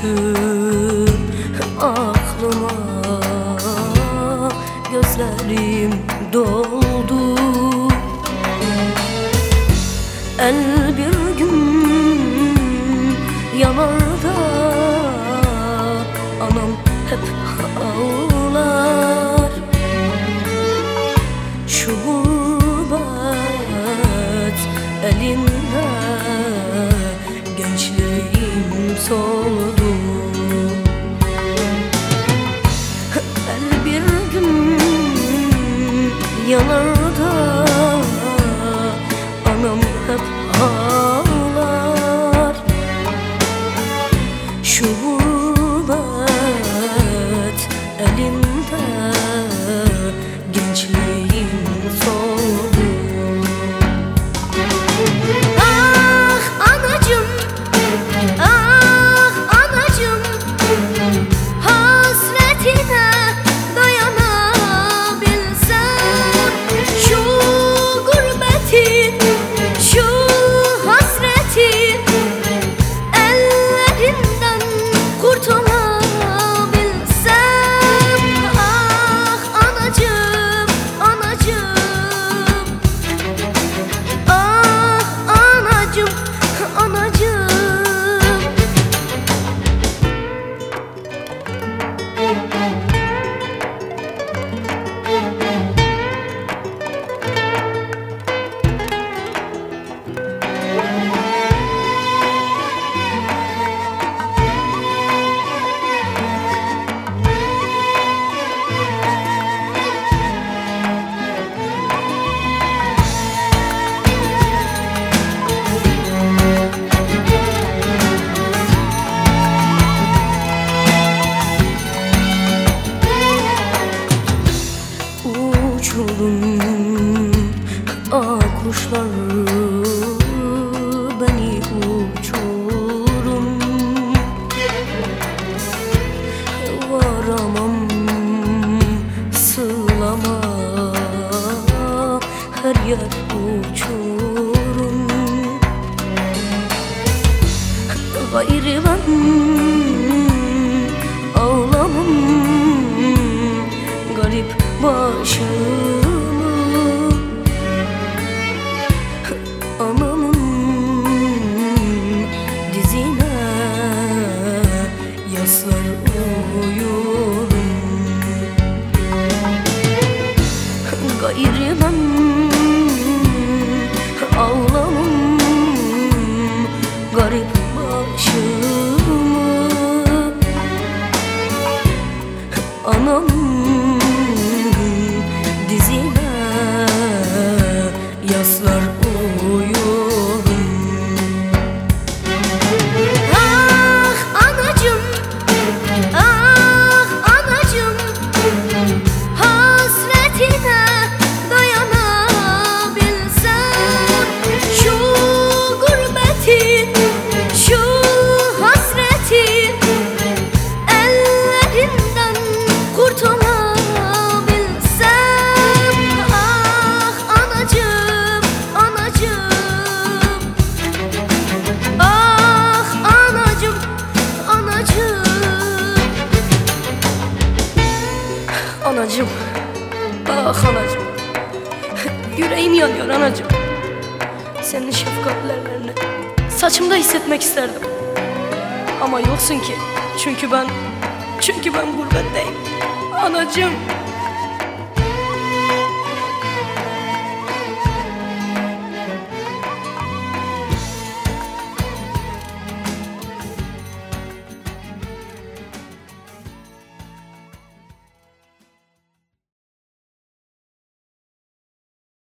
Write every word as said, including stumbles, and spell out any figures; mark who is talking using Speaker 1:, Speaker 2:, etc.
Speaker 1: aklıma, gözlerim doldu. El bir gün yanarda anam hep ağlar. Şu gurbet elinde gençliğim soldu. El bir gün yanarda anam hep ağlar. Şu gurbet elinde gençliğim soldu. Ah anacım, ah anacım, hasretine dayanabilsem şu gurbetin, şu hasretin ellerinden kurtulabilsem. Ah anacım, anacım, ah anacım, anacım. Uçurum ak kuşlar beni uçurum. Varamam sığlama, her yer uçurum. Gayrı ben ağlamam garip başımı, anamın dizine yaslar uyurum. Gayrı ben ağlamam garip başımı, anamın dizine yaslar uyurum. Ah anacım, ah anacım, hasretine dayanabilsem şu gurbetin, şu hasretin ellerinden kurtulabilsem. Ah anacım, anacım, ah anacım, anacım. Anacım, ah anacım, yüreğim yanıyor anacım. Senin şefkatli ellerini saçımda hissetmek isterdim. Ama yoksun ki, çünkü ben, çünkü ben gurbetteyim. Anacım.